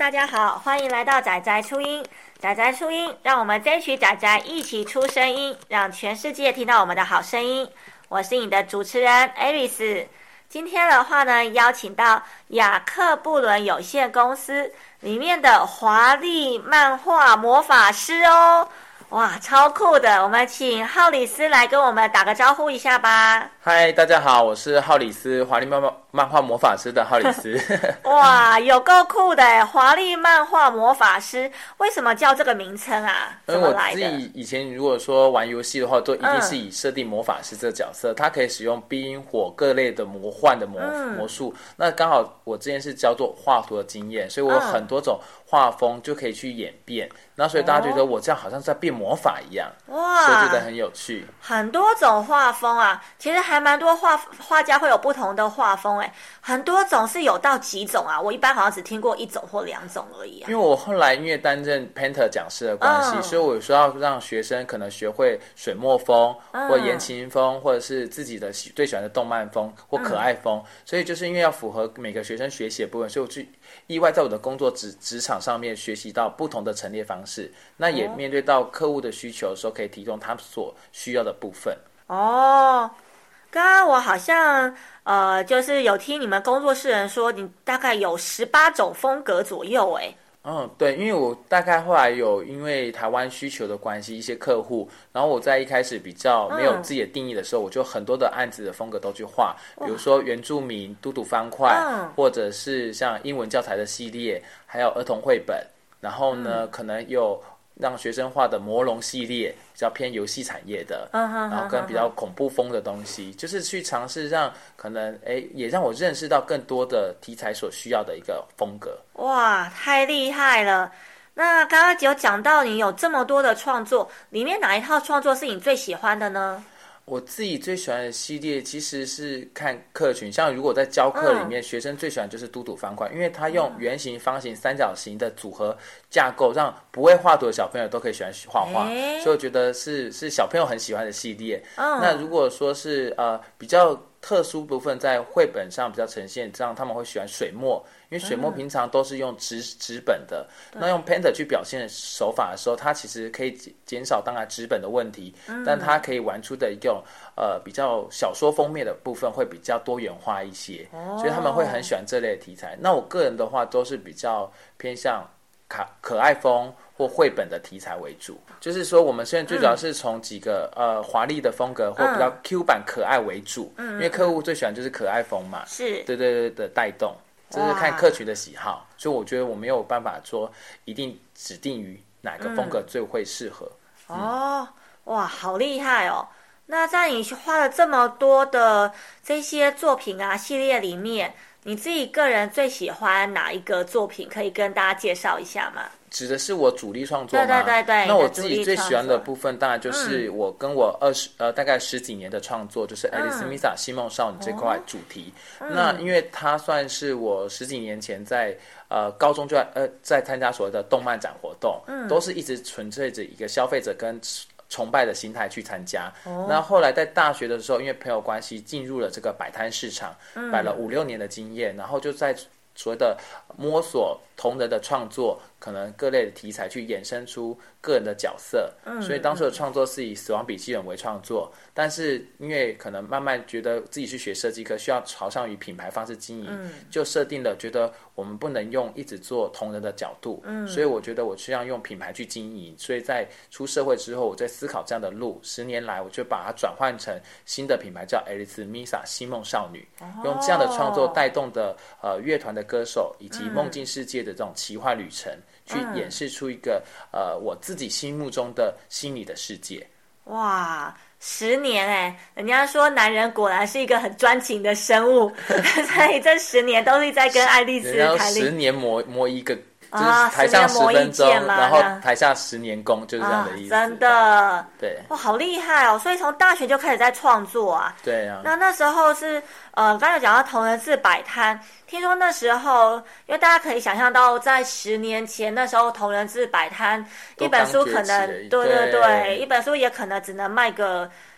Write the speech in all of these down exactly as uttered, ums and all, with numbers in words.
大家好，欢迎来到仔仔初音。仔仔初音，让我们这一群仔仔一起出声音，让全世界听到我们的好声音。我是你的主持人 Aris。今天的话呢，邀请到雅克布伦有限公司里面的华丽漫画魔法师哦。哇，超酷的！我们请浩里斯来跟我们打个招呼一下吧。 嗨，大家好，我是浩里斯，华丽漫画漫画魔法师的浩里斯。 哇，有够酷的耶！华丽漫画魔法师，为什么叫这个名称啊？ 因为我自己以前如果说玩游戏的话，都一定是以设定魔法师这个角色，嗯、他可以使用冰火各类的魔幻的魔、嗯、魔术。那刚好我之前是教做画图的经验，所以我有很多种画风就可以去演变。那、嗯、所以大家觉得我这样好像在变魔法一样，哇，所以觉得很有趣。 很多种画风啊，其实还蛮多画画家会有不同的画风哎，很多种是有到几种啊？我一般好像只听过一种或两种而已啊。 因为我后来因为担任 Painter 讲师的关系，嗯、所以我有时候要让学生可能学会水墨风，嗯、或言情风，或者是自己的最喜欢的动漫风或可爱风，嗯、所以就是因为要符合每个学生学习的部分，所以我去意外在我的工作职职场上面学习到不同的陈列方式，那也面对到客户的需求的时候，可以提供他们所需要的部分。 哦，刚刚我好像呃，就是有听你们工作室人说，你大概有十八种风格左右，哎。 嗯，对，因为我大概后来有因为台湾需求的关系，一些客户，然后我在一开始比较没有自己的定义的时候，嗯、我就很多的案子的风格都去画，比如说原住民、嘟嘟方块，嗯、或者是像英文教材的系列，还有儿童绘本，然后呢，嗯、可能有让学生画的魔龙系列，比较偏游戏产业的，嗯、然后跟比较恐怖风的东西，嗯、就是去尝试让可能哎，也让我认识到更多的题材所需要的一个风格。 哇，太厉害了！那刚刚有讲到你有这么多的创作，里面哪一套创作是你最喜欢的呢？ 我自己最喜欢的系列其实是看客群，像如果在教课里面，嗯、学生最喜欢就是嘟嘟方块，因为他用圆形、方形、三角形的组合架构，让不会画图的小朋友都可以喜欢画画，欸、所以我觉得是是小朋友很喜欢的系列。嗯、那如果说是呃比较特殊部分在绘本上比较呈现，这样他们会喜欢水墨，因为水墨平常都是用纸纸本的，嗯、那用 Painter 去表现手法的时候，它其实可以减少当然纸本的问题，嗯、但它可以玩出的一种呃比较小说封面的部分会比较多元化一些，哦、所以他们会很喜欢这类的题材。那我个人的话都是比较偏向可可爱风或绘本的题材为主，就是说我们现在最主要是从几个、嗯、呃华丽的风格或比较 Q 版可爱为主，嗯、因为客户最喜欢就是可爱风嘛，是，对对对的带动，这是看客群的喜好，所以我觉得我没有办法说一定指定于哪个风格最会适合。 嗯、哦，哇，好厉害哦！那在你画了这么多的这些作品啊系列里面，你自己个人最喜欢哪一个作品？可以跟大家介绍一下吗？ 指的是我主力创作吗？ 对对对对。 那我自己最喜欢的部分，当然就是我跟我二十、嗯、呃大概十几年的创作，就是 Alice Misa 星梦少女这块主题。哦、那因为它算是我十几年前在呃高中就在呃在参加所谓的动漫展活动，嗯、都是一直纯粹着一个消费者跟崇拜的心态去参加。哦、那后来在大学的时候，因为朋友关系进入了这个摆摊市场，嗯、摆了五六年的经验，然后就在所谓的摸索同人的创作，可能各类的题材去衍生出个人的角色，嗯、所以当时的创作是以死亡笔记本为创作，但是因为可能慢慢觉得自己去学设计课需要朝向于品牌方式经营，嗯、就设定了觉得我们不能用一直做同人的角度，嗯、所以我觉得我需要用品牌去经营，所以在出社会之后，我在思考这样的路，十年来我就把它转换成新的品牌叫 Alice Misa 星梦少女，哦、用这样的创作带动的呃乐团的歌手以及梦境世界的这种奇幻旅程，嗯、去演示出一个呃我自己心目中的心理的世界。 哇，十年哎，人家说男人果然是一个很专情的生物，所以这十年都是在跟爱丽丝谈恋爱。 十年磨磨一个。就是台上十分钟，哦、然后台下十年功，就是这样的意思。 啊、真的， 对， 哇，好厉害哦！所以从大学就开始在创作啊。 对啊。 那那时候是呃，刚才讲到同人志摆摊，听说那时候，因为大家可以想象到，在十年前那时候同人志摆摊，一本书可能，对对对，一本书也可能只能卖个。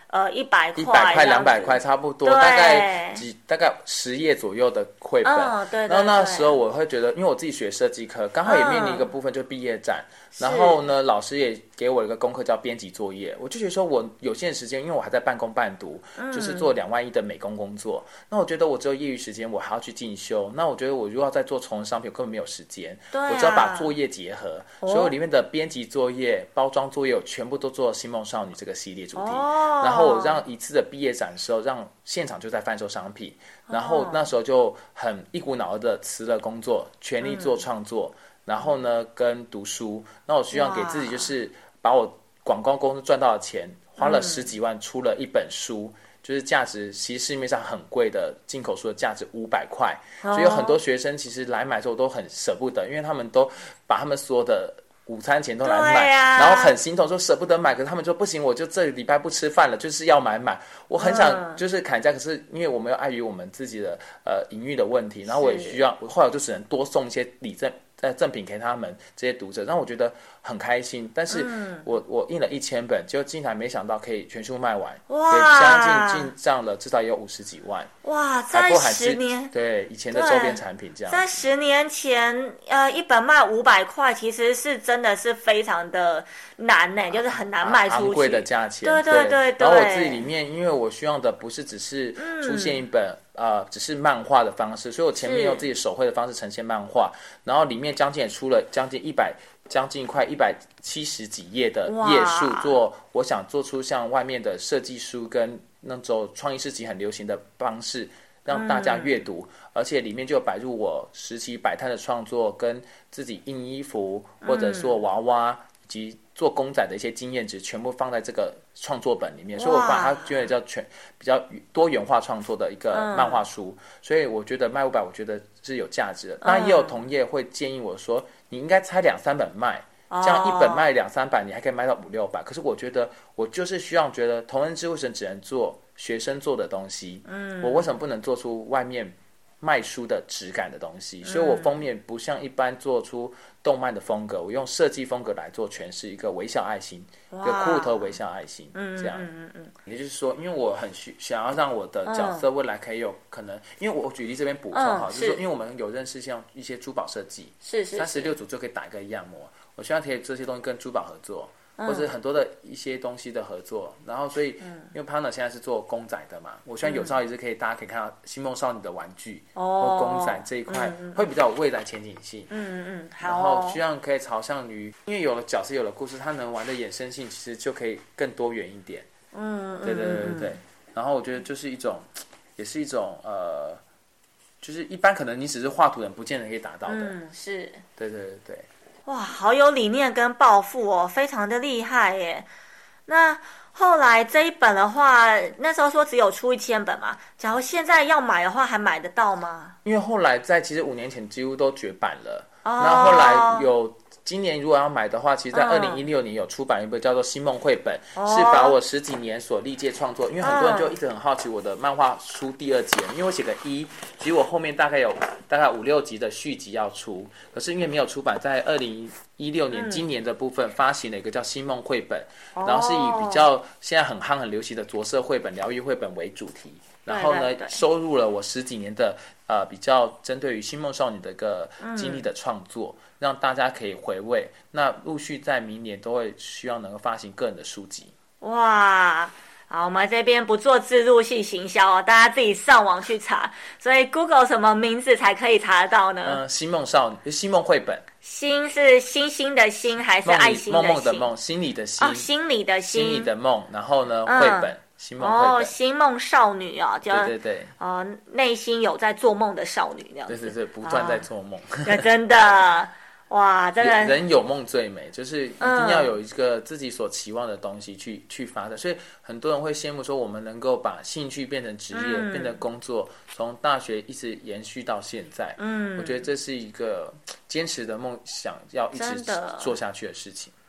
呃一百块、 一百块、两百块差不多，大概几大概十页左右的绘本。 嗯、对对对， 然后那时候我会觉得，因为我自己学设计科，刚好也面临一个部分，就毕业展。嗯、然后呢，老师也给我一个功课叫编辑作业，我就觉得说我有限时间，因为我还在半工半读，嗯、就是做两万一的美工工作。那我觉得我只有业余时间，我还要去进修。那我觉得我如果要再做重商品，我根本没有时间。 对、啊， 我只要把作业结合，哦、所有里面的编辑作业、包装作业，我全部都做星梦少女这个系列主题。哦、然后我让一次的毕业展的时候，让现场就在贩售商品，然后那时候就很一股脑的辞了工作，全力做创作，嗯、然后呢跟读书。那我希望给自己就是把我广告公司赚到的钱，花了十几万出了一本书。嗯，就是价值其实市面上很贵的进口书的价值五百块，哦、所以有很多学生其实来买的时候都很舍不得，因为他们都把他们所有的午餐钱都来买，啊、然后很心痛说舍不得买，可是他们说不行，我就这礼拜不吃饭了，就是要买买。我很想就是砍价，嗯、可是因为我们要碍于我们自己的呃营运的问题，然后我也需要，后来我就只能多送一些礼赠。在赠品给他们这些读者，让我觉得很开心。但是我、嗯、我印了一千本，结果竟然没想到可以全数卖完，也将近进账了，至少也有五十几万。 哇，在十年对以前的周边产品这样， 在十年前，呃，一本卖五百块，其实是真的是非常的难呢，就是很难卖出去， 昂贵的价钱。 对对对对。 然后我自己里面，因为我希望的不是只是出现一本。嗯呃，只是漫画的方式，所以我前面用自己手绘的方式呈现漫画，然后里面将近也出了将近一百，将近快一百七十几页的页数，做我想做出像外面的设计书跟那种创意市集很流行的方式，让大家阅读，嗯、而且里面就有摆入我实体摆摊的创作，跟自己印衣服或者说娃娃以及做公仔的一些经验值，全部放在这个创作本里面，所以我把它觉得叫全比较多元化创作的一个漫画书，嗯、所以我觉得卖五百，我觉得是有价值的。当然也有同业会建议我说，你应该拆两三本卖，这样一本卖两三百，你还可以卖到五六百。可是我觉得我就是需要觉得同人志为什么只能做学生做的东西？嗯，我为什么不能做出外面卖书的质感的东西？所以我封面不像一般做出动漫的风格，我用设计风格来做诠释，一个微笑爱心，一个骷髅头微笑爱心，这样。嗯嗯嗯。也就是说，因为我很需想要让我的角色未来可以有可能，因为我举例这边补充哈，就是说，因为我们有认识像一些珠宝设计， 是是三十六组就可以打一个样模，我希望可以这些东西跟珠宝合作。或者很多的一些东西的合作，然后所以，嗯、因为 Partner 现在是做公仔的嘛，我希望有朝一日可以，嗯、大家可以看到星梦少女的玩具或公仔这一块，嗯、会比较有未来前景性。 嗯嗯，好、哦。 然后希望可以朝向于，因为有了角色，有了故事，它能玩的衍生性其实就可以更多元一点。嗯，对对对对对。然后我觉得就是一种，也是一种呃，就是一般可能你只是画图人，不见得可以达到的。 嗯，是。 对对对对。 哇，好有理念跟抱负哦，非常的厉害耶。那后来这一本的话，那时候说只有出一千本嘛，假如现在要买的话，还买得到吗？ 因为后来在其实五年前几乎都绝版了，哦、那后来有。今年如果要买的话，其实在二零一六年有出版一本叫做《星梦绘本》，嗯、是把我十几年所历届创作，因为很多人就一直很好奇我的漫画书第二集，因为我写个一，其实我后面大概有大概五六集的续集要出，可是因为没有出版，在二零一六年、嗯、今年的部分发行了一个叫《星梦绘本》，然后是以比较现在很夯很流行的着色绘本、疗愈绘本为主题。然后呢， 对对对收入了我十几年的呃比较针对于星梦少女的一个经历的创作，嗯、让大家可以回味。那陆续在明年都会希望能够发行个人的书籍。 哇，好，我们这边不做置入性行销哦，大家自己上网去查。所以 Google 什么名字才可以查得到呢？ 嗯，星梦少女，星梦绘本。 星是星星的星还是爱心的星？梦梦的梦，心里的心。 哦，心里的心。 心里的梦，然后呢，嗯、绘本。星梦哦，星梦少女啊， 就对对对， 呃，内心有在做梦的少女这样子， 对对对，不断在做梦， 对、啊，真的，哇，真的， 人有梦最美，就是一定要有一个自己所期望的东西去、嗯、去发展，所以很多人会羡慕说，我们能够把兴趣变成职业，嗯、变成工作，从大学一直延续到现在，嗯，我觉得这是一个坚持的梦想，要一直做下去的事情。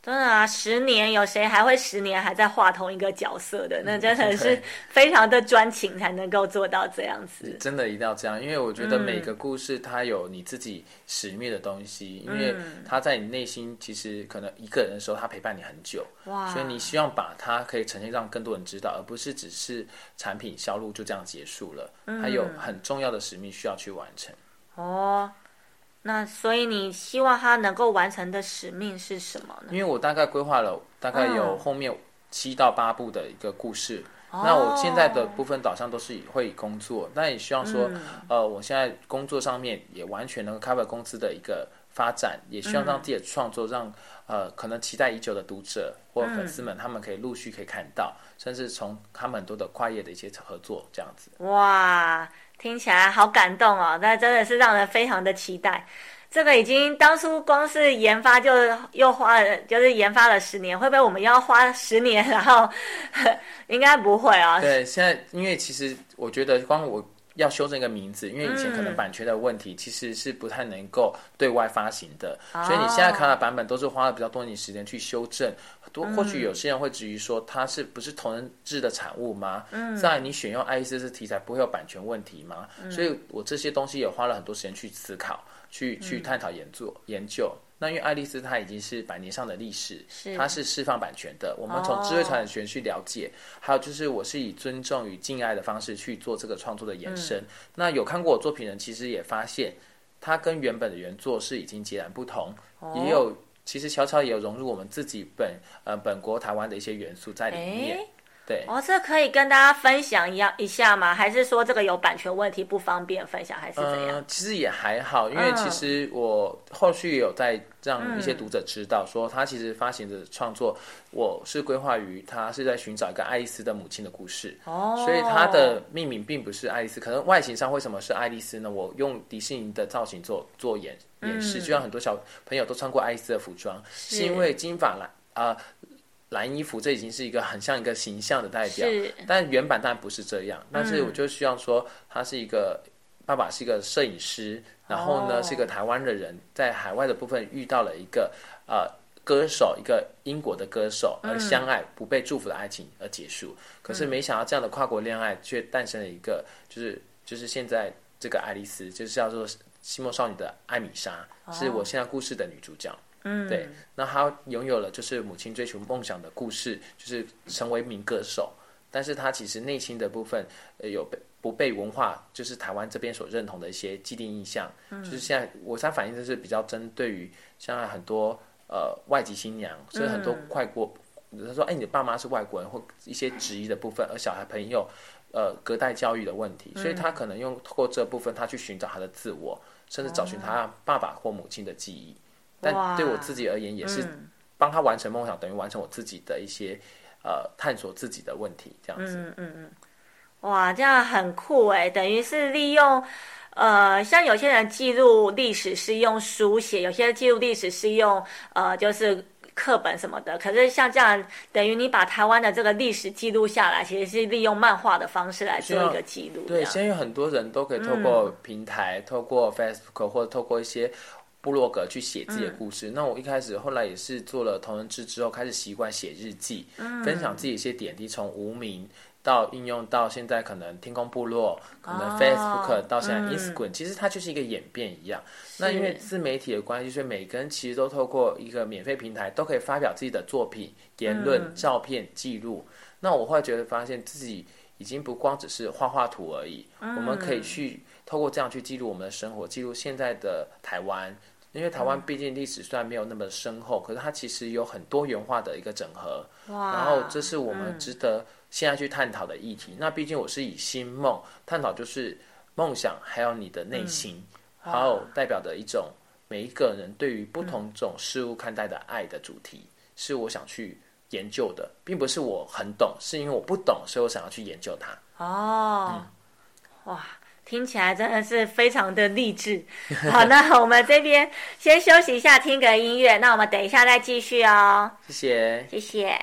真的啊，十年有谁还会十年还在画同一个角色的？那真的是非常的专情才能够做到这样子。 真的一定要这样，因为我觉得每个故事它有你自己使命的东西，嗯、因为它在你内心其实可能一个人的时候，它陪伴你很久，哇！所以你希望把它可以呈现让更多人知道，而不是只是产品销路就这样结束了。嗯、它有很重要的使命需要去完成。 哦。那所以你希望他能够完成的使命是什么呢？ 因为我大概规划了大概有后面七到八部的一个故事，嗯、那我现在的部分导向都是会以工作，但也希望说，嗯、呃，我现在工作上面也完全能够 cover 公司的一个发展，也希望让自己的创作让、嗯、呃可能期待已久的读者或粉丝们，他们可以陆续可以看到，甚至从他们很多的跨业的一些合作这样子。 哇！听起来好感动哦，那真的是让人非常的期待。这个已经当初光是研发就又花了，就是研发了十年，会不会我们要花十年？然后应该不会啊。 对，现在因为其实我觉得光我要修正一个名字，因为以前可能版权的问题、嗯、其实是不太能够对外发行的，哦、所以你现在看到的版本都是花了比较多年时间去修正。多或许有些人会质疑说，它是不是同人志的产物吗？嗯，再来你选用爱丽丝这题材不会有版权问题吗？嗯、所以我这些东西也花了很多时间去思考，去去探讨研究研究。那因为爱丽丝它已经是百年上的历史，它是释放版权的。我们从智慧财产权去了解，哦、还有就是我是以尊重与敬爱的方式去做这个创作的延伸。嗯、那有看过我作品的人，其实也发现它跟原本的原作是已经截然不同，哦、也有。其实悄悄也有融入我们自己本呃本国台湾的一些元素在里面，对。 哦，这可以跟大家分享一样一下吗？还是说这个有版权问题不方便分享，还是怎样？ 呃，其实也还好，因为其实我后续也有在让一些读者知道，说他其实发行的创作，我是规划于他是在寻找一个爱丽丝的母亲的故事，哦，所以他的命名并不是爱丽丝，可能外形上为什么是爱丽丝呢？我用迪士尼的造型做做演。演示，就像很多小朋友都穿过爱丽丝的服装，是因为金发蓝啊、呃、蓝衣服，这已经是一个很像一个形象的代表。但原版当然不是这样，但是我就希望说，他是一个爸爸是一个摄影师，然后呢、哦、是一个台湾的人，在海外的部分遇到了一个呃歌手，一个英国的歌手，而相爱、嗯、不被祝福的爱情而结束。可是没想到这样的跨国恋爱却诞生了一个，就是就是现在这个爱丽丝，就是叫做。西梦少女的艾米莎是我现在故事的女主角，嗯，对，那她拥有了就是母亲追求梦想的故事，就是成为名歌手，但是她其实内心的部分、呃、有被不被文化，就是台湾这边所认同的一些既定印象，嗯、就是现在我才反映的是比较针对于现在很多呃外籍新娘，所以很多外国，他、嗯、说哎你的爸妈是外国人或一些质疑的部分，而小孩朋友呃隔代教育的问题，所以他可能用透过这部分他去寻找他的自我。甚至找寻他爸爸或母亲的记忆，但对我自己而言，也是帮他完成梦想，等于完成我自己的一些呃探索自己的问题，这样子。嗯嗯嗯， 哇，这样很酷哎，等于是利用呃，像有些人记录历史是用书写，有些人记录历史是用呃，就是课本什么的。可是像这样，等于你把台湾的这个历史记录下来，其实是利用漫画的方式来做一个记录。 对，现在有很多人都可以透过平台，嗯、透过 Facebook 或者透过一些部落格去写自己的故事。嗯、那我一开始后来也是做了同人志之后，开始习惯写日记，嗯、分享自己一些点滴，从无名。到应用到现在可能天空部落，可能 Facebook、哦、到现在 Instagram、嗯、其实它就是一个演变一样。那因为自媒体的关系，所以每个人其实都透过一个免费平台，都可以发表自己的作品、言论、嗯、照片、记录。那我会觉得发现自己已经不光只是画画图而已，嗯、我们可以去透过这样去记录我们的生活，记录现在的台湾。因为台湾毕竟历史虽然没有那么深厚，可是它其实有很多元化的一个整合。哇！然后这是我们值得现在去探讨的议题。嗯、那毕竟我是以新梦探讨，就是梦想，还有你的内心，嗯、还有代表的一种每一个人对于不同种事物看待的爱的主题，嗯、是我想去研究的，并不是我很懂，是因为我不懂，所以我想要去研究它。 哦，嗯、哇！听起来真的是非常的励志。好，那我们这边先休息一下，听个音乐。那我们等一下再继续哦。 谢谢， 谢谢。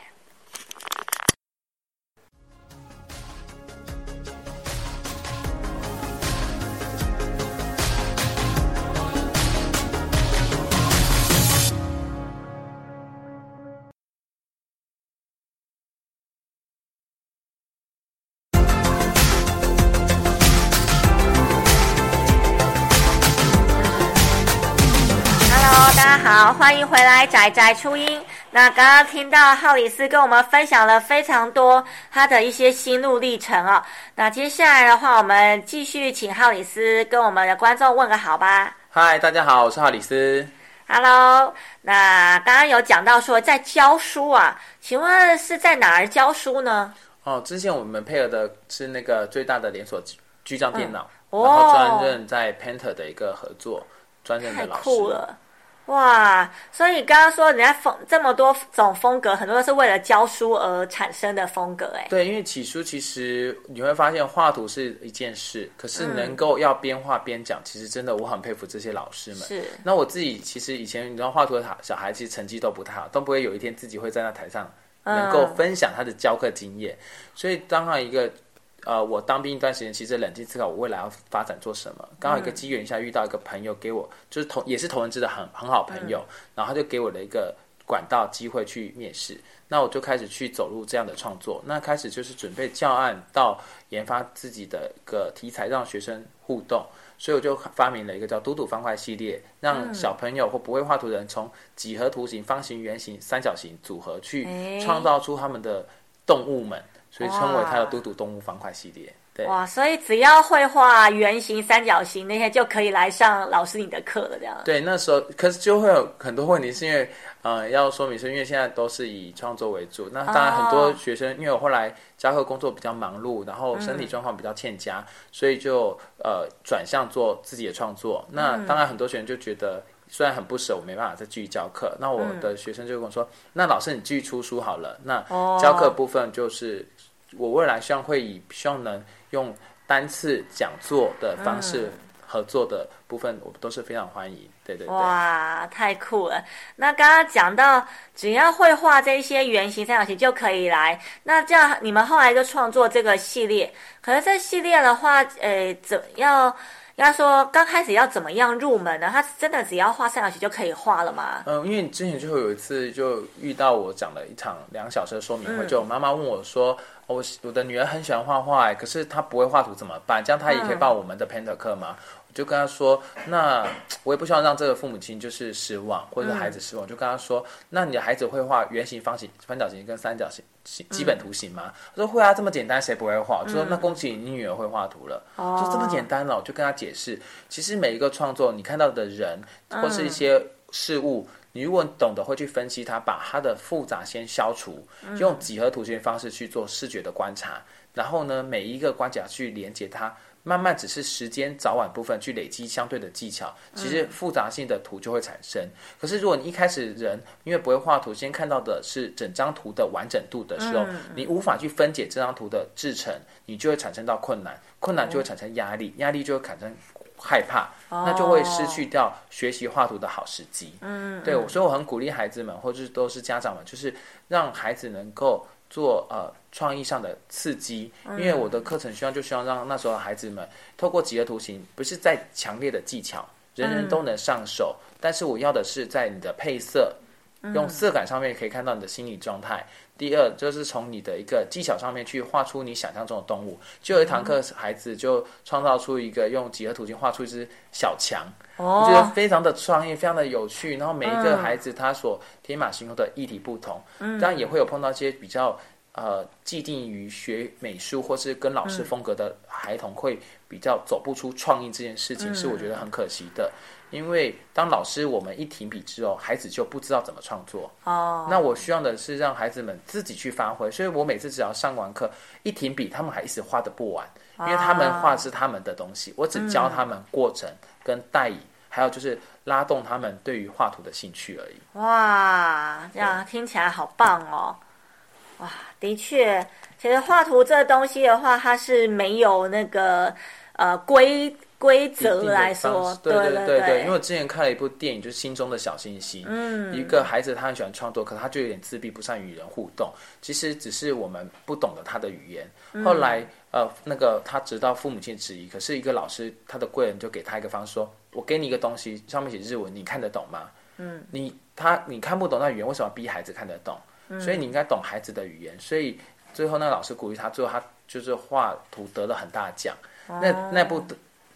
好，欢迎回来，宅宅初音。那刚刚听到浩里斯跟我们分享了非常多他的一些心路历程哦。那接下来的话，我们继续请浩里斯跟我们的观众问个好吧。 嗨，大家好，我是浩里斯。 Hello， 那刚刚有讲到说在教书啊，请问是在哪儿教书呢？ 哦，之前我们配合的是那个最大的连锁巨匠电脑， 嗯哦、 然后专任在 Painter 的一个合作，专任的老师。 太酷了！哇，所以刚刚说人家风这么多种风格，很多都是为了教书而产生的风格，哎。 对，因为起初其实你会发现画图是一件事，可是能够要边画边讲，嗯、其实真的我很佩服这些老师们。是。那我自己其实以前你知道画图的小孩其实成绩都不太好，都不会有一天自己会在那台上能够分享他的教课经验，嗯、所以当然一个。呃，我当兵一段时间，其实冷静思考我未来要发展做什么。刚好一个机缘下遇到一个朋友，给我就是同也是同人志的很很好朋友，嗯、然后他就给我了一个管道机会去面试。那我就开始去走入这样的创作。那开始就是准备教案到研发自己的一个题材，让学生互动。所以我就发明了一个叫嘟嘟方块系列，让小朋友或不会画图的人从几何图形、方形、圆形、三角形组合去创造出他们的动物们。所以称为它的嘟嘟动物方块系列。对， 哇，所以只要会画圆形、三角形那些就可以来上老师你的课了，这样。 对，那时候可是就会有很多问题，是因为呃要说明是因为现在都是以创作为主，那当然很多学生、哦、因为我后来教课工作比较忙碌，然后身体状况比较欠佳，嗯、所以就呃转向做自己的创作。那当然很多学生就觉得。虽然很不舍，我没办法再继续教课。那我的学生就跟我说：“嗯、那老师你继续出书好了。”那教课部分就是我未来希望会以希望能用单次讲座的方式合作的部分，我都是非常欢迎。对对对。 哇，太酷了！那刚刚讲到，只要会画这些圆形、三角形就可以来。那这样你们后来就创作这个系列，可是这系列的话，呃，怎么要？应该说，刚开始要怎么样入门呢？他真的只要画三角形就可以画了吗？ 嗯，因为之前就有一次就遇到我讲了一场两小时的说明会，嗯、就妈妈问我说：“哦、我我的女儿很喜欢画画，可是她不会画图怎么办？这样她也可以报我们的 Painter 课吗？”嗯、我就跟她说：“那我也不希望让这个父母亲就是失望，或者孩子失望，嗯、就跟她说：那你的孩子会画圆形、方形、三角形跟三角形。”基本图形吗？他说会啊，这么简单，谁不会画？我说那恭喜你女儿会画图了。哦、说这么简单了，我就跟他解释，其实每一个创作，你看到的人或是一些事物，嗯、你如果懂得会去分析它，把它的复杂先消除，嗯、用几何图形的方式去做视觉的观察，然后呢，每一个关卡去连接它。慢慢只是时间早晚部分去累积相对的技巧，其实复杂性的图就会产生。嗯、可是如果你一开始人因为不会画图，先看到的是整张图的完整度的时候，嗯、你无法去分解这张图的制成，你就会产生到困难，困难就会产生压力，压力就会产生害怕，哦、那就会失去掉学习画图的好时机。嗯，对，所以我很鼓励孩子们，或者都是家长们，就是让孩子能够做呃创意上的刺激，因为我的课程希望就希望让那时候的孩子们透过几何图形，不是在强烈的技巧，人人都能上手，嗯、但是我要的是在你的配色，用色感上面可以看到你的心理状态。第二就是从你的一个技巧上面去画出你想象中的动物。就有一堂课，孩子就创造出一个用几何图形画出一只小强，哦、我觉得非常的创意，非常的有趣。然后每一个孩子他所天马行空的议题不同，嗯、当然也会有碰到一些比较呃既定于学美术或是跟老师风格的孩童，会比较走不出创意这件事情，嗯、是我觉得很可惜的。因为当老师我们一停笔之后，孩子就不知道怎么创作。哦，那我需要的是让孩子们自己去发挥，所以我每次只要上完课一停笔，他们还一直画得不完，因为他们画的是他们的东西，我只教他们过程跟带引，还有就是拉动他们对于画图的兴趣而已。 哇，这样听起来好棒哦！哇，的确，其实画图这东西的话，它是没有那个呃规。规则来说， 对对对 对, 对，因为我之前看了一部电影，就是《心中的小星星》。嗯，一个孩子他很喜欢创作，可是他就有点自闭，不善与人互动。其实只是我们不懂得他的语言。嗯、后来，呃，那个他直到父母亲质疑，可是一个老师，他的贵人就给他一个方式说：“我给你一个东西，上面写日文，你看得懂吗？嗯，你他你看不懂那语言，为什么逼孩子看得懂？嗯、所以你应该懂孩子的语言。所以最后那个老师鼓励他，最后他就是画图得了很大的奖。哦、那那部。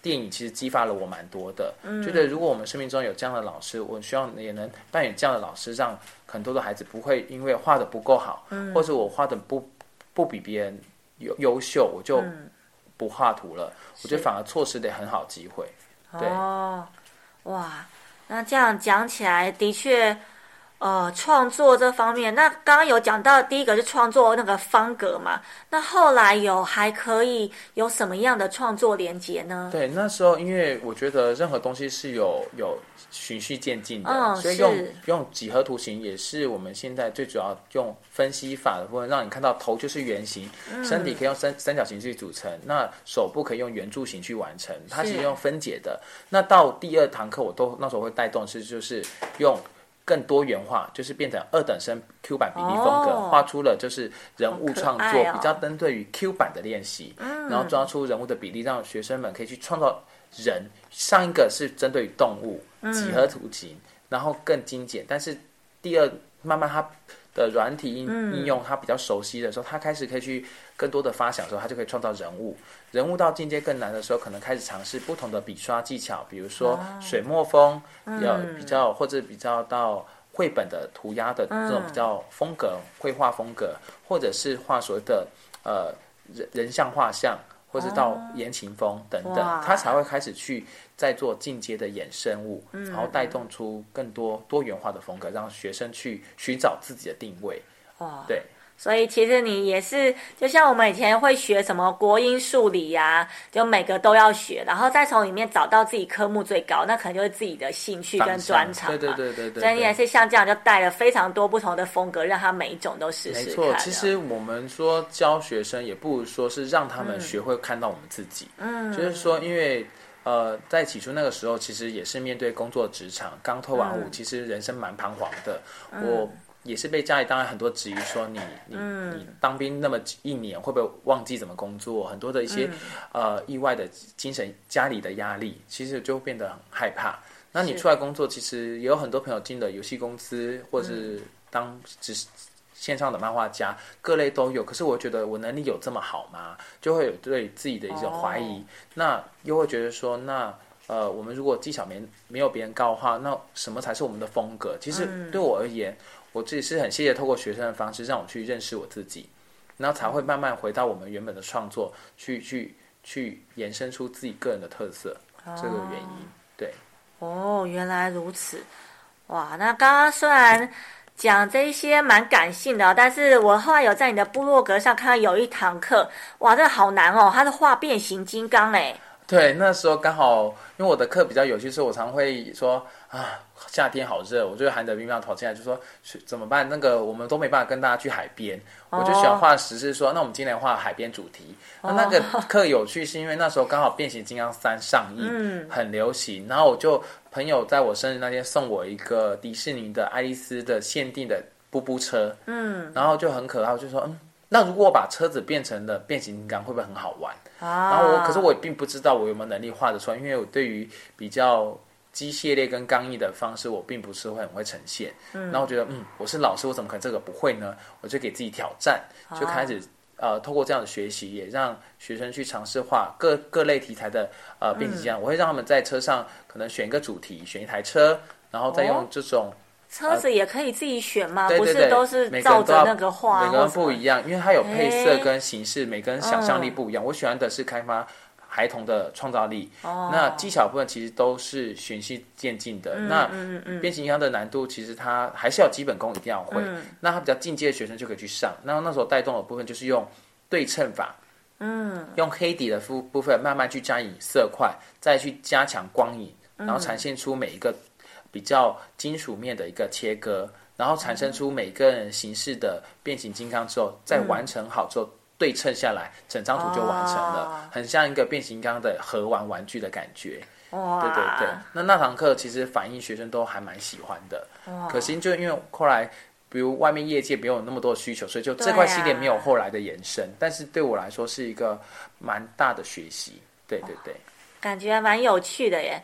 电影其实激发了我蛮多的，嗯、觉得如果我们生命中有这样的老师，我希望也能扮演这样的老师，让很多的孩子不会因为画的不够好，嗯、或者我画的不不比别人优优秀，我就不画图了，嗯、我觉得反而错失了很好机会。对， 哦，哇，那这样讲起来的确。呃，创作这方面，那刚刚有讲到第一个是创作那个方格嘛，那后来有还可以有什么样的创作连结呢？ 对，那时候因为我觉得任何东西是有有循序渐进的， 嗯、 所以用用几何图形也是我们现在最主要用分析法的部分，让你看到头就是圆形，嗯、身体可以用三三角形去组成，那手部可以用圆柱形去完成，它是用分解的。那到第二堂课，我都那时候会带动是就是用。更多元化，就是变成二等身 Q 版比例风格，画、哦、出了就是人物创作，哦、比较针对于 Q 版的练习，嗯、然后抓出人物的比例，让学生们可以去创造人。上一个是针对于动物几何图形，嗯、然后更精简，但是第二慢慢它的软体应应用，它比较熟悉的时候，它开始可以去更多的发想的时候，它就可以创造人物。人物到进阶更难的时候，可能开始尝试不同的笔刷技巧，比如说水墨风，要比较或者比较到绘本的涂鸦的这种比较风格，绘画风格，或者是画所谓的呃人人像画像，或者到言情风等等，它才会开始去再做进阶的衍生物，然后带动出更多多元化的风格，让学生去寻找自己的定位。对。 所以其实你也是，就像我们以前会学什么国英数理呀、啊，就每个都要学，然后再从里面找到自己科目最高，那可能就是自己的兴趣跟专长嘛。 对对对对 对, 对。 所以你也是像这样，就带了非常多不同的风格，让他每一种都试试看。 没错，其实我们说教学生，也不如说是让他们学会看到我们自己。嗯。就是说，因为呃，在起初那个时候，其实也是面对工作职场，刚退完伍，嗯、其实人生蛮彷徨的。嗯、我。也是被家里当然很多质疑说你你、嗯、你当兵那么一年会不会忘记怎么工作，很多的一些、嗯、呃意外的精神家里的压力，其实就变得很害怕。那你出来工作，其实也有很多朋友进了游戏公司，或是当只是线上的漫画家，各类都有。可是我觉得我能力有这么好吗？就会有对自己的一种怀疑。哦、那又会觉得说那。呃，我们如果技巧没没有别人高的话，那什么才是我们的风格？其实对我而言，嗯、我自己是很谢谢透过学生的方式，让我去认识我自己，然后才会慢慢回到我们原本的创作，去去去延伸出自己个人的特色，哦、这个原因。对。 哦，原来如此。哇，那刚刚虽然讲这一些蛮感性的，但是我后来有在你的部落格上看到有一堂课，哇，这好难哦，它是画变形金刚哎。 对，那时候刚好因为我的课比较有趣，所以我常会说啊，夏天好热，我就含着冰棒跑进来就说怎么办？那个我们都没办法跟大家去海边，哦、我就喜欢画时是说，那我们今年画海边主题。哦、那那个课有趣是因为那时候刚好变形金刚三上映，嗯、很流行，然后我就朋友在我生日那天送我一个迪士尼的爱丽丝的限定的布布车，嗯，然后就很可爱，我就说嗯。那如果我把车子变成了变形金刚，会不会很好玩？啊、然后我，可是我并不知道我有没有能力画得出来，因为我对于比较机械类跟刚毅的方式，我并不是会很会呈现。嗯，然后我觉得，嗯，我是老师，我怎么可能这个不会呢？我就给自己挑战，就开始、啊、呃，透过这样的学习，也让学生去尝试画各各类题材的呃变形金刚。嗯、我会让他们在车上可能选一个主题，选一台车，然后再用这种。哦车子也可以自己选吗？ 对对对， 不是都是照着那个画， 每个人不一样，因为它有配色跟形式，每个人想象力不一样。嗯、我喜欢的是开发孩童的创造力，哦、那技巧部分其实都是循序渐进的。嗯、那嗯嗯变形金刚的难度，其实它还是要基本功一定要会。嗯、那它比较进阶的学生就可以去上。那那时候带动的部分就是用对称法，嗯，用黑底的部分慢慢去加以色块，再去加强光影，然后呈现出每一个。比较金属面的一个切割，然后产生出每个人形式的变形金刚之后，再完成好之后对称下来，整张图就完成了，哦、很像一个变形金刚的盒玩玩具的感觉。哇，对对对，那那堂课其实反应学生都还蛮喜欢的。可惜就因为后来，比如外面业界没有那么多需求，所以就这块系列没有后来的延伸。啊、但是对我来说是一个蛮大的学习。对对对， 感觉蛮有趣的耶。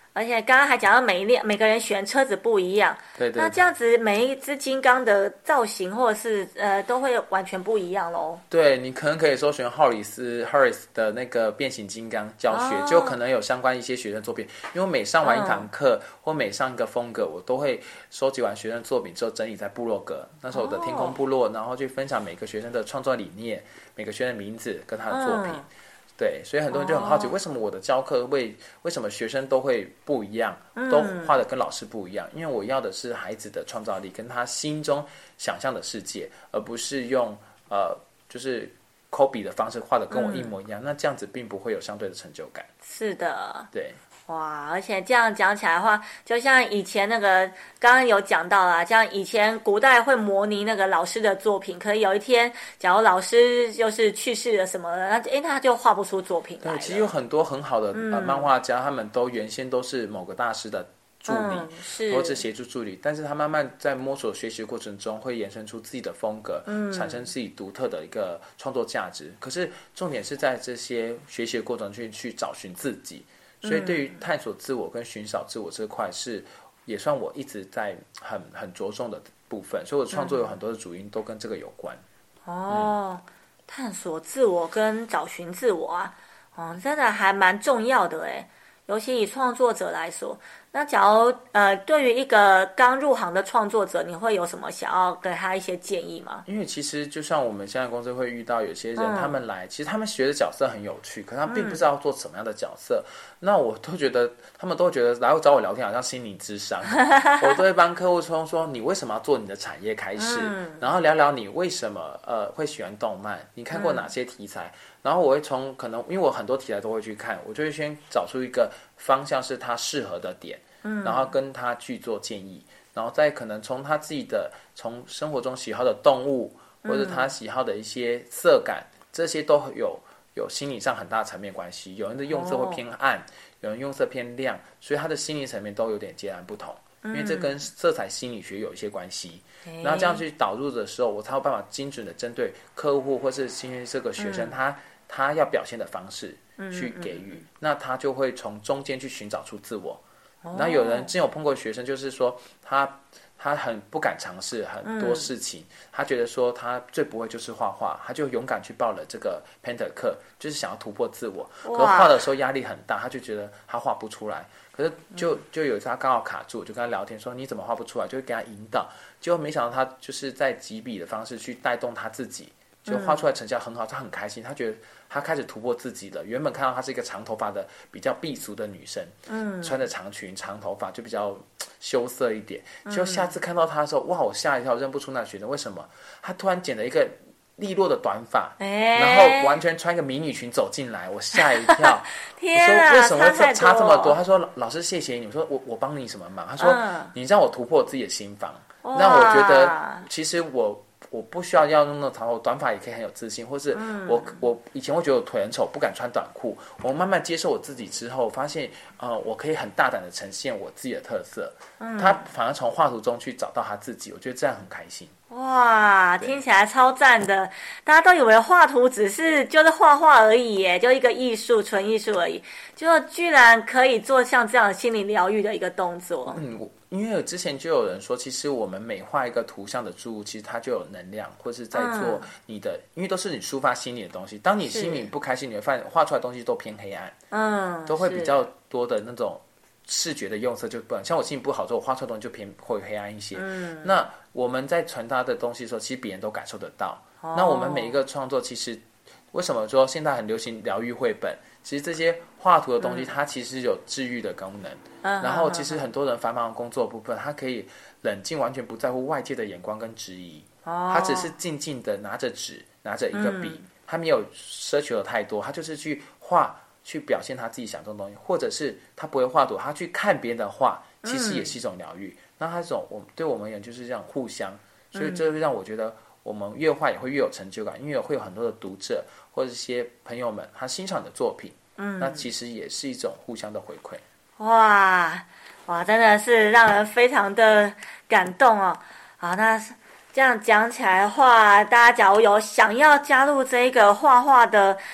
而且刚刚还讲到每一辆每个人选车子不一样， 对 对, 对。 那这样子每一只金刚的造型或者是呃都会完全不一样咯。 对，你可能可以搜寻浩里斯 Harris 的那个变形金刚教学，哦、就可能有相关一些学生作品。因为我每上完一堂课、嗯、或每上一个风格，我都会收集完学生作品之后整理在部落格，那是我的天空部落，哦、然后去分享每个学生的创作理念、每个学生的名字跟他的作品。嗯，对，所以很多人就很好奇，为什么我的教课为为什么学生都会不一样，都画的跟老师不一样？因为我要的是孩子的创造力，跟他心中想象的世界，而不是用呃就是抠笔的方式画的跟我一模一样。嗯、那这样子并不会有相对的成就感。 是的， 对。 哇，而且这样讲起来的话，就像以前那个刚刚有讲到啦，像以前古代会模拟那个老师的作品，可是有一天，假如老师就是去世了什么的，那诶他就画不出作品来了。 对，其实有很多很好的、嗯呃、漫画家，他们都原先都是某个大师的助理，嗯、是或者协助助理，但是他慢慢在摸索学习的过程中，会衍生出自己的风格，嗯、产生自己独特的一个创作价值。可是重点是在这些学习的过程去去找寻自己。所以对于探索自我跟寻找自我这块是也算我一直在很很着重的部分，所以我的创作有很多的主因都跟这个有关。 哦，嗯、探索自我跟找寻自我啊，哦，真的还蛮重要的诶，尤其以创作者来说。那假如呃，对于一个刚入行的创作者，你会有什么想要给他一些建议吗？ 因为其实就像我们现在公司会遇到有些人，嗯、他们来，其实他们学的角色很有趣，可是他并不知道做什么样的角色。嗯、那我都觉得，他们都觉得来找我聊天好像心灵咨商，我都会帮客户说说你为什么要做你的产业开始，嗯、然后聊聊你为什么呃会喜欢动漫，你看过哪些题材。嗯然后我会从可能因为我很多题材都会去看，我就会先找出一个方向是他适合的点，嗯，然后跟他去做建议，然后再可能从他自己的从生活中喜好的动物，或者他喜好的一些色感，嗯、这些都有有心理上很大的层面关系。有人的用色会偏暗，哦、有人用色偏亮，所以他的心理层面都有点截然不同。因为这跟色彩心理学有一些关系，嗯、然后这样去导入的时候，我才有办法精准的针对客户或是今天这个学生，嗯、他他要表现的方式去给予，嗯、那他就会从中间去寻找出自我。哦、然后有人之前有碰过学生，就是说他他很不敢尝试很多事情，嗯、他觉得说他最不会就是画画，他就勇敢去报了这个 Painter 课，就是想要突破自我。可是画的时候压力很大，他就觉得他画不出来。可是就就有一次他刚好卡住，就跟他聊天说你怎么画不出来，就会给他引导。结果没想到他就是在几笔的方式去带动他自己，就画出来成效很好，他很开心，他觉得他开始突破自己了。原本看到她是一个长头发的比较避俗的女生，嗯，穿着长裙长头发就比较羞涩一点。结果下次看到她的时候，哇，我吓一跳，认不出那学生。为什么？她突然剪了一个利落的短发，欸、然后完全穿一个迷你裙走进来，我吓一跳。 天啊！我说为什么会差这么多？他说老师谢谢你。我说我我帮你什么忙？他说、嗯、你让我突破自己的心房。那我觉得其实我我不需要要用那种长头短发也可以很有自信，或是我、嗯、我以前会觉得我腿很丑，不敢穿短裤。我慢慢接受我自己之后，发现呃我可以很大胆的呈现我自己的特色。嗯、他反而从画图中去找到他自己，我觉得这样很开心。 哇，听起来超赞的！大家都以为画图只是就是画画而已耶，就一个艺术，纯艺术而已，就居然可以做像这样心理疗愈的一个动作。 嗯，因为之前就有人说，其实我们每画一个图像的注入，其实它就有能量，或是在做你的，嗯、因为都是你抒发心里的东西。当你心里不开心，你会发现画出来的东西都偏黑暗，嗯，都会比较多的那种视觉的用色就不能。像我心情不好之后，我画出来的东西就偏会黑暗一些。嗯，那我们在传达的东西的时候，其实别人都感受得到。哦、那我们每一个创作，其实为什么说现在很流行疗愈绘本？其实这些画图的东西，嗯、它其实有治愈的功能。嗯、然后，其实很多人繁忙的工作部分，他可以冷静，完全不在乎外界的眼光跟质疑。哦、他只是静静的拿着纸，拿着一个笔，嗯、他没有奢求的太多，他就是去画，去表现他自己想做的东西，或者是他不会画图，他去看别人的画，其实也是一种疗愈。嗯、那他这种，我对我们而言就是这样互相，所以这会让我觉得。我们越画也会越有成就感，因为会有很多的读者或者一些朋友们他欣赏你的作品，嗯，那其实也是一种互相的回馈。 哇哇，真的是让人非常的感动哦。好，那这样讲起来的话，大家假如有想要加入这个画画的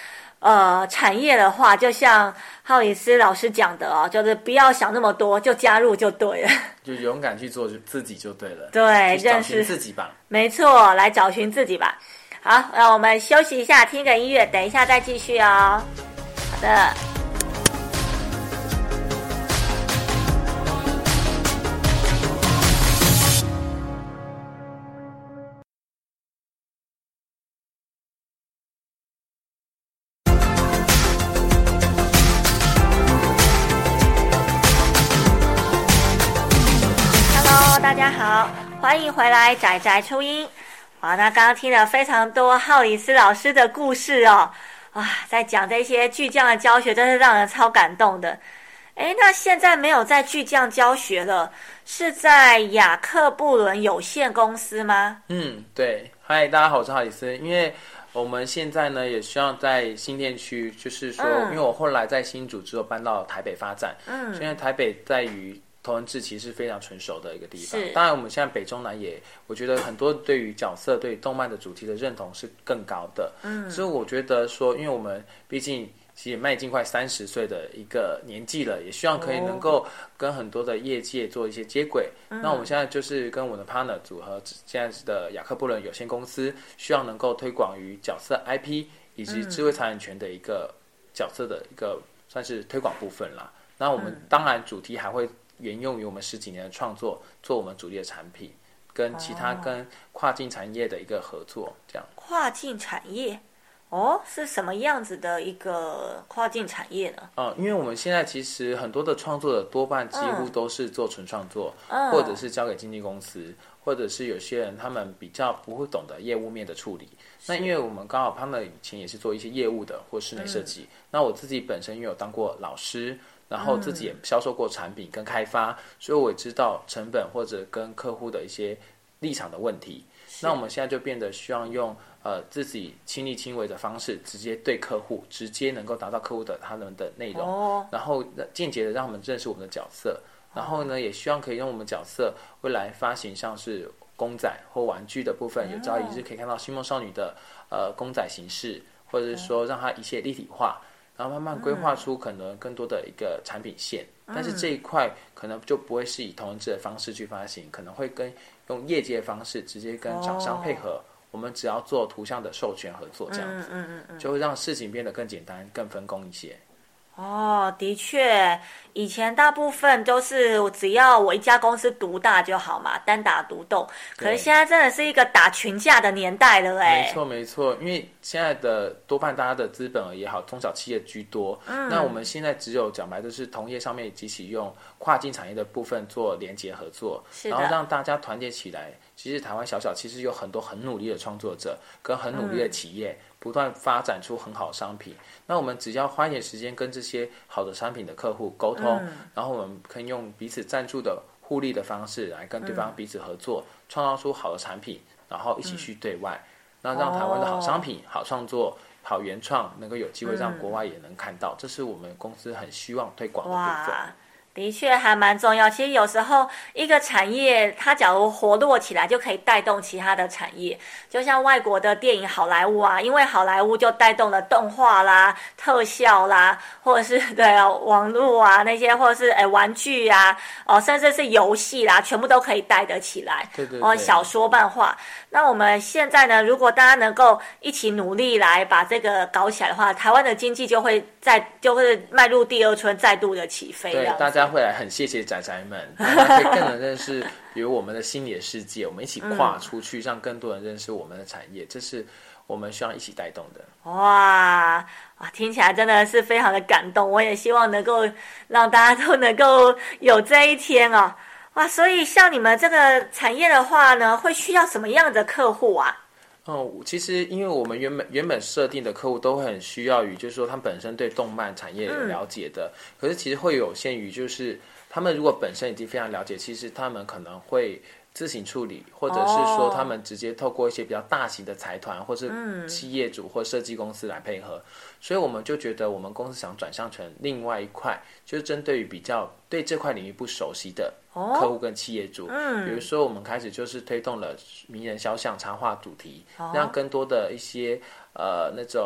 呃产业的话，就像浩里斯老师讲的哦，就是不要想那么多，就加入就对了， 就勇敢去做自己就对了。 对， 去找寻自己吧。 没错，来找寻自己吧。好，那我们休息一下，听个音乐，等一下再继续哦。好的。大家好，欢迎回来宅宅初音。好，那刚刚听了非常多浩里斯老师的故事哦，啊，在讲这些巨匠的教学，真是让人超感动的。诶，那现在没有在巨匠教学了，是在雅克布伦有限公司吗？ 嗯，对。嗨，大家好，我是浩里斯。因为我们现在呢，也希望在新店区，就是说，嗯、因为我后来在新竹之后搬到台北发展，嗯，现在台北在于头文字其实是非常成熟的一个地方。当然，我们现在北中南也，我觉得很多对于角色、对于动漫的主题的认同是更高的。嗯，所以我觉得说，因为我们毕竟其实也迈进快三十岁的一个年纪了，也希望可以能够跟很多的业界做一些接轨。嗯、那我们现在就是跟我们的 partner 组合，现在的雅克布伦有限公司，希望能够推广于角色 I P 以及智慧财产权的一个角色的一个算是推广部分啦。那我们当然主题还会沿用于我们十几年的创作，做我们主力的产品，跟其他跟跨境产业的一个合作，这样。 跨境产业，哦，是什么样子的一个跨境产业呢？ 嗯，因为我们现在其实很多的创作者多半几乎都是做纯创作，嗯、或者是交给经纪公司，或者是有些人他们比较不会懂得业务面的处理。那因为我们刚好他们以前也是做一些业务的或室内设计，嗯、那我自己本身也有当过老师。然后自己也销售过产品跟开发，嗯、所以我也知道成本或者跟客户的一些立场的问题。那我们现在就变得需要用呃自己亲力亲为的方式，直接对客户，直接能够达到客户的他们的内容，哦、然后间接的让他们认识我们的角色。然后呢，也希望可以用我们角色未来发行像是公仔或玩具的部分，有朝一日可以看到星梦少女的呃公仔形式，或者是说让它一切立体化。然后慢慢规划出可能更多的一个产品线，嗯、但是这一块可能就不会是以同人志的方式去发行，可能会跟用业界的方式直接跟厂商配合，哦、我们只要做图像的授权合作这样子，嗯嗯嗯、就会让事情变得更简单、更分工一些。 哦，的确，以前大部分都是只要我一家公司独大就好嘛，单打独斗。可是现在真的是一个打群架的年代了哎。 没错没错，因为现在的多半大家的资本也好，中小企业居多。嗯，那我们现在只有讲白就是同业上面集起用跨境产业的部分做连结合作，然后让大家团结起来。其实台湾小小其实有很多很努力的创作者跟很努力的企业。嗯，不断发展出很好的商品，那我们只要花一点时间跟这些好的商品的客户沟通，嗯、然后我们可以用彼此赞助的互利的方式来跟对方彼此合作，嗯、创造出好的产品，然后一起去对外，那、嗯、让台湾的好商品、哦、好创作、好原创能够有机会让国外也能看到，嗯、这是我们公司很希望推广的部分。 的确还蛮重要。其实有时候一个产业它假如活络起来，就可以带动其他的产业。就像外国的电影好莱坞啊，因为好莱坞就带动了动画啦、特效啦，或者是对啊网络啊那些，或者是哎玩具啊，哦甚至是游戏啦，全部都可以带得起来。 对对对。 哦，小说、漫画。那我们现在呢，如果大家能够一起努力来把这个搞起来的话，台湾的经济就会再就会迈入第二春，再度的起飞。 对，大家会来很谢谢宅宅们，大家可以更能认识，比如我们的心理的世界，我们一起跨出去，嗯、让更多人认识我们的产业，这是我们需要一起带动的。 哇哇，听起来真的是非常的感动，我也希望能够让大家都能够有这一天哦。哇，所以像你们这个产业的话呢，会需要什么样的客户啊？ 哦，其实因为我们原本原本设定的客户都会很需要于，就是说他们本身对动漫产业有了解的，嗯、可是其实会有限于，就是他们如果本身已经非常了解，其实他们可能会自行处理，或者是说他们直接透过一些比较大型的财团，或是企业主或设计公司来配合，嗯、所以我们就觉得我们公司想转向成另外一块，就是针对于比较对这块领域不熟悉的客户跟企业主，嗯、比如说我们开始就是推动了名人肖像插画主题，哦、让更多的一些呃那种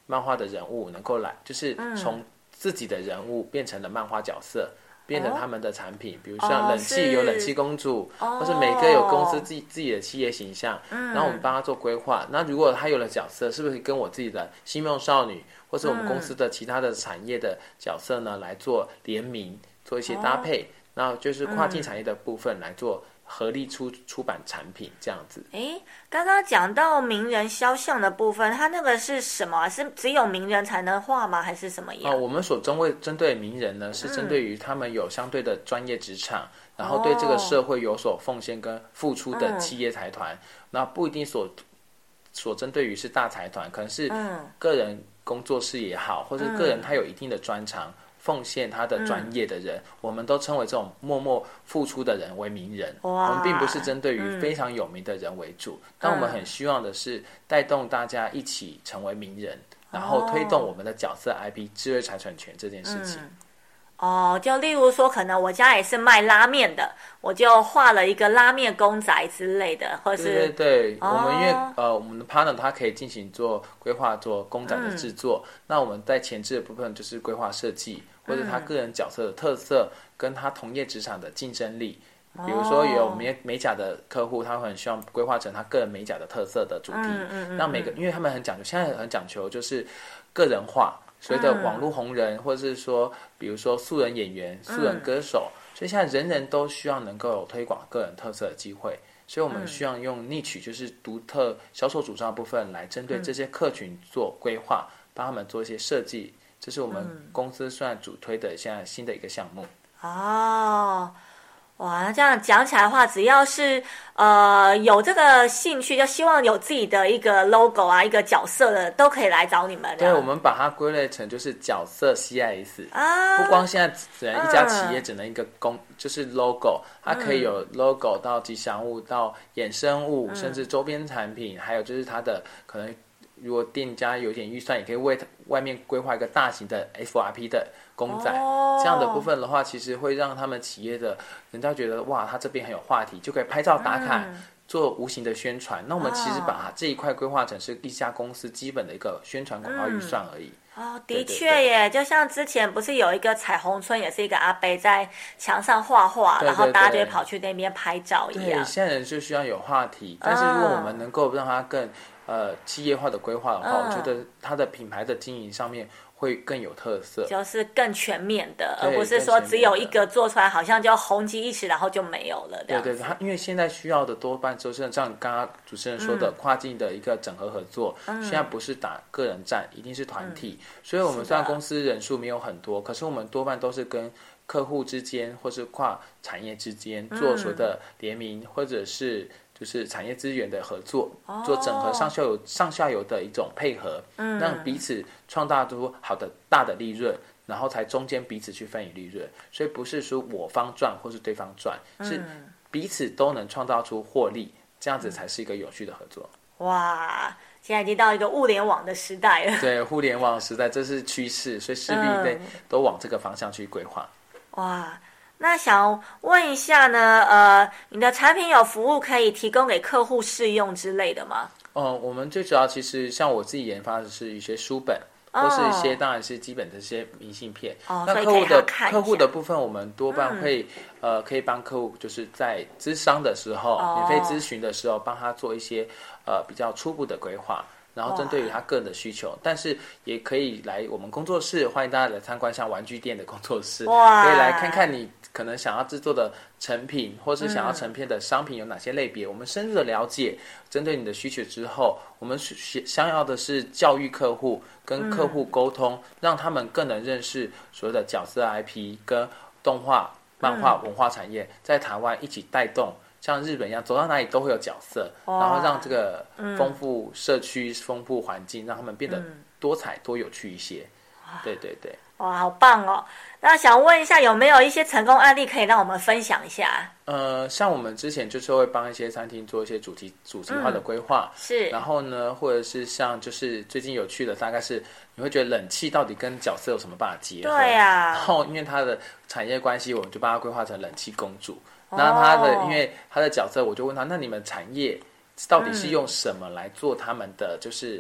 漫画的人物能够来，就是从自己的人物变成了漫画角色。变成他们的产品，比如像冷气有冷气公主， 哦、 或是每个有公司自己自己的企业形象，嗯、然后我们帮他做规划。那如果他有了角色，是不是跟我自己的星梦少女，或是我们公司的其他的产业的角色呢，嗯、来做联名，做一些搭配？然后、哦、就是跨境产业的部分来做合力出出版产品这样子。 诶，刚刚讲到名人肖像的部分，它那个是什么？是只有名人才能画吗？还是什么样？ 哦，我们所针对针对名人呢，是针对于他们有相对的专业职场，嗯、然后对这个社会有所奉献跟付出的企业财团。嗯、那不一定所所针对于是大财团，可能是个人工作室也好，或者个人他有一定的专长。奉献他的专业的人，嗯、我们都称为这种默默付出的人为名人。我们并不是针对于非常有名的人为主，嗯、但我们很希望的是带动大家一起成为名人，嗯、然后推动我们的角色 I P 智慧财产权这件事情。 嗯哦，就例如说，可能我家也是卖拉面的，我就画了一个拉面公仔之类的，或是对对对，哦、我们因为呃，我们的 partner 他可以进行做规划、做公仔的制作，嗯、那我们在前置的部分就是规划设计，或者他个人角色的特色，跟他同业职场的竞争力。比如说有美美甲的客户，他会很希望规划成他个人美甲的特色的主题，嗯嗯嗯、让每个，因为他们很讲究，现在很讲求就是个人化。所谓的网络红人，嗯、或者是说，比如说素人演员、素人歌手，嗯、所以现在人人都需要能够有推广个人特色的机会，所以我们需要用niche，就是独特销售主张的部分来针对这些客群做规划，帮他们做一些设计，这是我们公司算主推的现在新的一个项目。 哦。哇，那这样讲起来的话，只要是呃有这个兴趣，就希望有自己的一个 logo 啊，一个角色的，都可以来找你们。 对，我们把它归类成就是角色 C I S 啊，不光现在只能一家企业只能一个公，嗯、就是 logo， 它可以有 logo 到吉祥物到衍生物，嗯、甚至周边产品，还有就是它的可能。如果店家有点预算，也可以为外面规划一个大型的 F R P 的公仔，哦、这样的部分的话，其实会让他们企业的人家觉得哇，他这边很有话题，就可以拍照打卡，嗯、做无形的宣传。那我们其实把这一块规划成是一家公司基本的一个宣传广告预算而已。 嗯、哦，的确耶，就像之前不是有一个彩虹村，也是一个阿伯在墙上画画， 对对对， 然后大家就会跑去那边拍照一样。 对，现在人就需要有话题，但是如果我们能够让它更呃企业化的规划的话，嗯、我觉得它的品牌的经营上面会更有特色， 就是更全面的，而不是说只有一个做出来好像就红极一时，然后就没有了。 对对对，它因为现在需要的多半就是像刚刚主持人说的，嗯、跨境的一个整合合作，嗯、现在不是打个人战，一定是团体。嗯、所以我们虽然公司人数没有很多，可是我们多半都是跟客户之间或是跨产业之间做所谓的联名，嗯、或者是就是产业资源的合作，哦、做整合上下游上下游的一种配合，嗯、让彼此创造出好的大的利润，然后才中间彼此去分益利润。所以不是说我方赚或是对方赚，嗯、是彼此都能创造出获利，这样子才是一个有序的合作。 哇！现在已经到一个物联网的时代了。 对，互联网时代这是趋势，所以势必得、嗯、都往这个方向去规划。 哇，那想问一下呢，呃，你的产品有服务可以提供给客户试用之类的吗？ 哦、嗯，我们最主要其实像我自己研发的是一些书本，或是一些当然是基本的一些明信片。哦，那客户的客户的部分，我们多半会、嗯、呃可以帮客户就是在咨商的时候，哦、免费咨询的时候，帮他做一些呃比较初步的规划。然后针对于他个人的需求，但是也可以来我们工作室，欢迎大家来参观像玩具店的工作室，可以来看看你可能想要制作的成品，或是想要成片的商品有哪些类别，嗯、我们深入的了解，针对你的需求之后，我们想要的是教育客户，跟客户沟通，嗯、让他们更能认识所谓的角色 I P 跟动画、漫画文化产业，在台湾一起带动。像日本一样，走到哪里都会有角色，然后让这个丰富社区、嗯、丰富环境，让他们变得多彩多有趣一些。嗯、对对对， 哇，好棒哦！那想问一下，有没有一些成功案例可以让我们分享一下？ 呃，像我们之前就是会帮一些餐厅做一些主题主题化的规划， 嗯、是。 然后呢，或者是像就是最近有趣的，大概是你会觉得冷气到底跟角色有什么办法结合？ 对呀、啊。 然后因为它的产业关系，我们就帮它规划成冷气公主。那他的，因为他的角色，我就问他，那你们产业到底是用什么来做他们的就是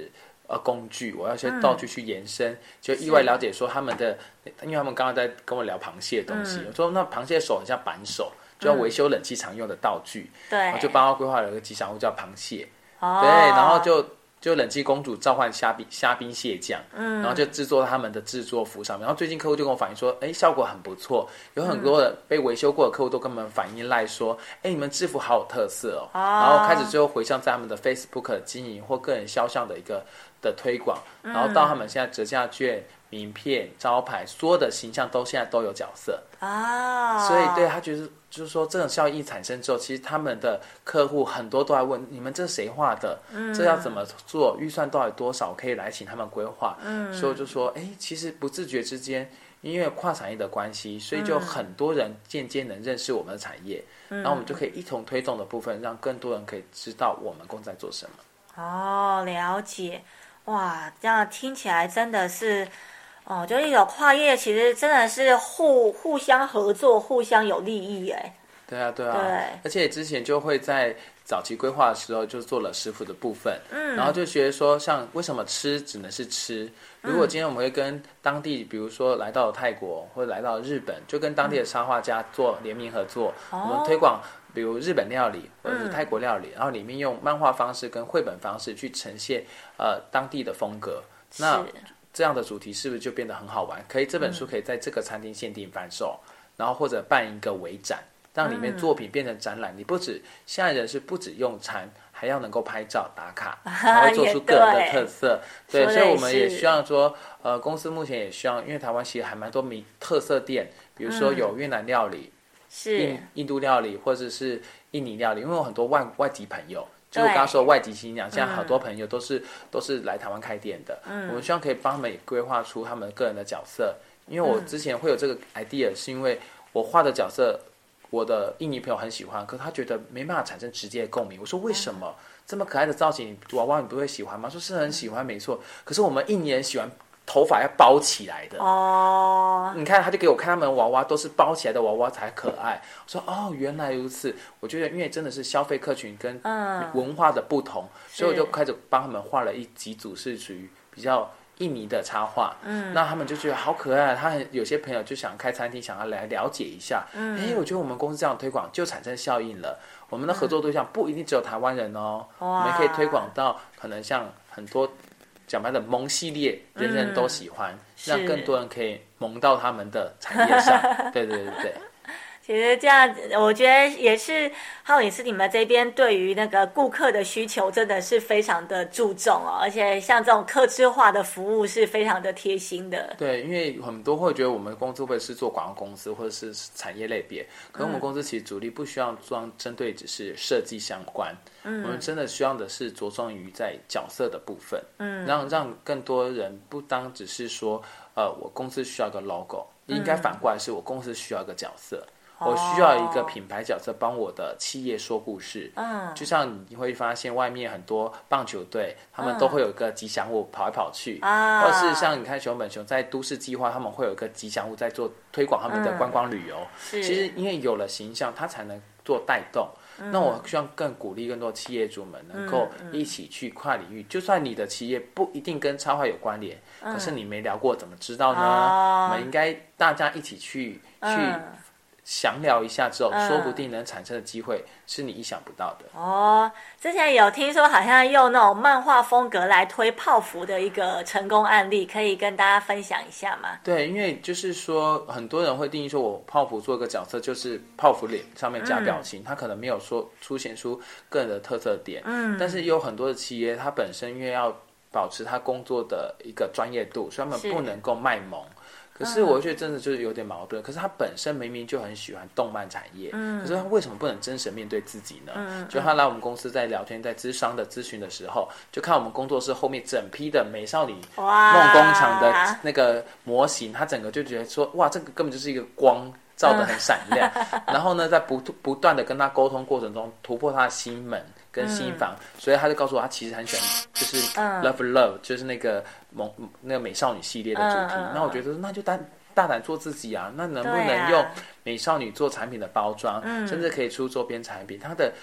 呃工具，我要一些道具去延伸，嗯、就意外了解说他们的，因为他们刚刚在跟我聊螃蟹的东西，嗯、我说那螃蟹手很像扳手，就要维修冷气常用的道具，对、嗯，然后就帮他规划了一个吉祥物叫螃蟹，哦、对，然后就。就冷气公主召唤虾兵虾兵蟹将，嗯，然后就制作他们的制作服上面。然后最近客户就跟我反映说，哎，效果很不错，有很多的被维修过的客户都跟我们反映赖说，哎，你们制服好有特色哦。哦然后开始最后回向在他们的 Facebook 经营或个人肖像的一个的推广，然后到他们现在折价券、名片、招牌，所有的形象都现在都有角色啊，哦、所以对他觉得。就是说，这种效益产生之后，其实他们的客户很多都在问：你们这谁画的？嗯、这要怎么做？预算到底多少？可以来请他们规划。嗯、所以我就说，哎，其实不自觉之间，因为跨产业的关系，所以就很多人间接能认识我们的产业，嗯、然后我们就可以一同推动的部分，让更多人可以知道我们公司在做什么。 哦，了解。哇，这样听起来真的是。哦，就一个跨业，其实真的是互互相合作，互相有利益哎。 对啊，对啊，对。而且之前就会在早期规划的时候就做了食谱的部分，嗯，然后就觉得说，像为什么吃只能是吃？如果今天我们会跟当地，比如说来到泰国或者来到日本，就跟当地的插画家做联名合作，嗯、我们推广。比如日本料理或者是泰国料理，嗯、然后里面用漫画方式跟绘本方式去呈现呃当地的风格，那这样的主题是不是就变得很好玩？可以这本书可以在这个餐厅限定贩售，嗯、然后或者办一个微展，让里面作品变成展览。嗯、你不止现在人是不止用餐，还要能够拍照打卡，还会做出个人的特色。对，所以我们也希望说，呃，公司目前也希望，因为台湾其实还蛮多名特色店，比如说有越南料理。嗯是 印, 印度料理或者是印尼料理，因为有很多外外籍朋友，就我刚刚说外籍新娘，现在好多朋友都是、嗯、都是来台湾开店的，嗯、我们希望可以帮他们也规划出他们个人的角色。因为我之前会有这个 idea， 是因为我画的角色，我的印尼朋友很喜欢，可是他觉得没办法产生直接的共鸣。我说为什么？嗯、这么可爱的造型娃娃你不会喜欢吗？说是很喜欢，没错。可是我们印尼人喜欢。头发要包起来的哦，你看他就给我看他们娃娃都是包起来的娃娃才可爱。我说哦，原来如此。我觉得因为真的是消费客群跟文化的不同，嗯、所以我就开始帮他们画了一几组是属于比较印尼的插画。嗯，那他们就觉得好可爱。他很有些朋友就想开餐厅，想要来了解一下。嗯，哎，我觉得我们公司这样推广就产生效应了。我们的合作对象不一定只有台湾人哦，嗯、我们可以推广到可能像很多。讲白的萌系列，人人都喜欢，嗯、让更多人可以萌到他们的产业上。对对对对。 其实这样，我觉得也是，还有也是你们这边对于那个顾客的需求真的是非常的注重哦，而且像这种客制化的服务是非常的贴心的。 对，因为很多会觉得我们公司会是做广告公司或者是产业类别，可是我们公司其实主力不需要装针对只是设计相关，嗯，我们真的需要的是着重于在角色的部分，嗯，让让更多人不当只是说，呃，我公司需要一个 logo， 应该反过来是我公司需要一个角色。我需要一个品牌角色帮我的企业说故事，嗯，就像你会发现外面很多棒球队，他们都会有一个吉祥物跑来跑去，啊，或者是像你看熊本熊在都市计划，他们会有一个吉祥物在做推广他们的观光旅游。嗯、其实因为有了形象，它才能做带动。嗯、那我希望更鼓励更多企业主们能够一起去跨领域，嗯嗯、就算你的企业不一定跟插画有关联，嗯、可是你没聊过怎么知道呢？哦、我们应该大家一起去、嗯、去。详聊一下之后，嗯、说不定能产生的机会是你意想不到的。 哦，之前有听说好像用那种漫画风格来推泡芙的一个成功案例，可以跟大家分享一下吗？ 对，因为就是说，很多人会定义说我泡芙做一个角色就是泡芙脸上面加表情，嗯、他可能没有说凸显出个人的特色点。嗯，但是有很多的企业，它本身因为要保持他工作的一个专业度，所以他们不能够卖萌。可是我觉得真的就是有点矛盾，嗯、可是他本身明明就很喜欢动漫产业，嗯、可是他为什么不能真实面对自己呢？嗯、就他来我们公司在聊天、在咨商的咨询的时候，就看我们工作室后面整批的美少女梦工厂的那个模型，他整个就觉得说，哇，这个根本就是一个光照得很闪亮。嗯、然后呢，在不不断的跟他沟通过程中，突破他的心门跟心房，嗯、所以他就告诉我，他其实很喜欢，就是 Love Love，、嗯、就是那个萌那个美少女系列的主题。嗯嗯、那我觉得那就大大胆做自己啊，那能不能用美少女做产品的包装，啊、甚至可以出周边产品？它的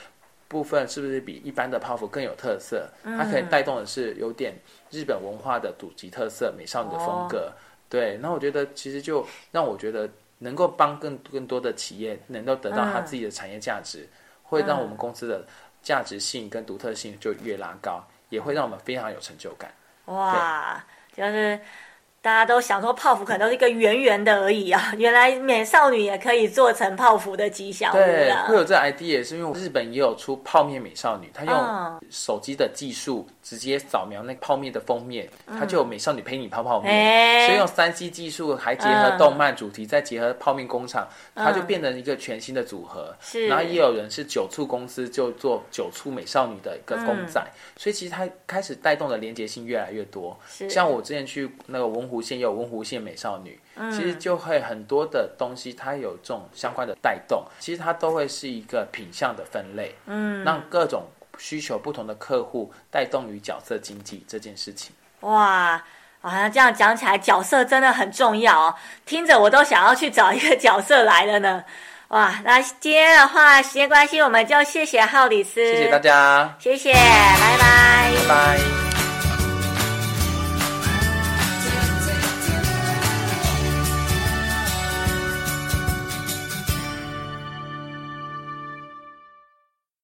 部分是不是比一般的泡芙更有特色？它可以带动的是有点日本文化的祖籍特色、美少女的风格。哦、对，那我觉得其实就让我觉得能够帮更更多的企业能够得到它自己的产业价值，嗯、会让我们公司的价值性跟独特性就越拉高，也会让我们非常有成就感。 哇，就是大家都想说泡芙可能都是一个圆圆的而已啊，原来美少女也可以做成泡芙的吉祥物啦。 对，会有这 idea 是因为日本也有出泡面美少女，她用手机的技术直接扫描那个泡面的封面，它、嗯、就有美少女陪你泡泡面，欸、所以用 三 C 技术还结合动漫主题，嗯、再结合泡面工厂，它就变成一个全新的组合。是，然后也有人是酒醋公司就做酒醋美少女的一个公仔，嗯、所以其实它开始带动的连结性越来越多。像我之前去那个文湖线也有文湖线美少女，嗯、其实就会很多的东西它有这种相关的带动，其实它都会是一个品项的分类，嗯，让各种需求不同的客户带动于角色经济这件事情。 哇，好像这样讲起来角色真的很重要哦，听着我都想要去找一个角色来了呢。哇，那今天的话时间关系我们就谢谢浩里斯， 谢谢大家， 谢谢，拜拜， 拜拜。